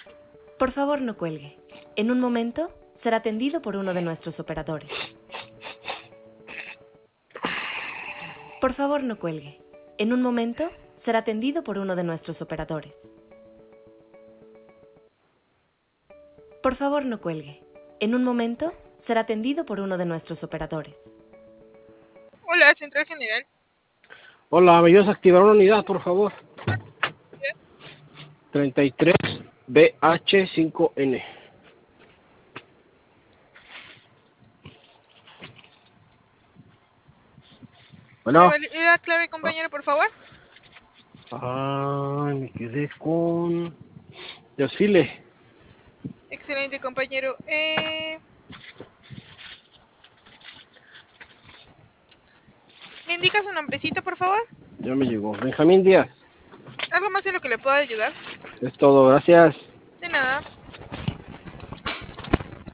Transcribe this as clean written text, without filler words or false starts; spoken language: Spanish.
Por favor, no cuelgue. En un momento será atendido por uno de nuestros operadores. Por favor, no cuelgue. En un momento será atendido por uno de nuestros operadores. Por favor, no cuelgue. En un momento será atendido por uno de nuestros operadores. Hola, Central General. Hola, ¿me ayudas a activar una unidad, por favor? 33BH5N. Bueno. ¿Era clave, compañero, por favor? Me quedé con desfile. Excelente, compañero. ¿Me indica su nombrecito, por favor? Ya me llegó. Benjamín Díaz. ¿Algo más en lo que le pueda ayudar? Es todo, gracias.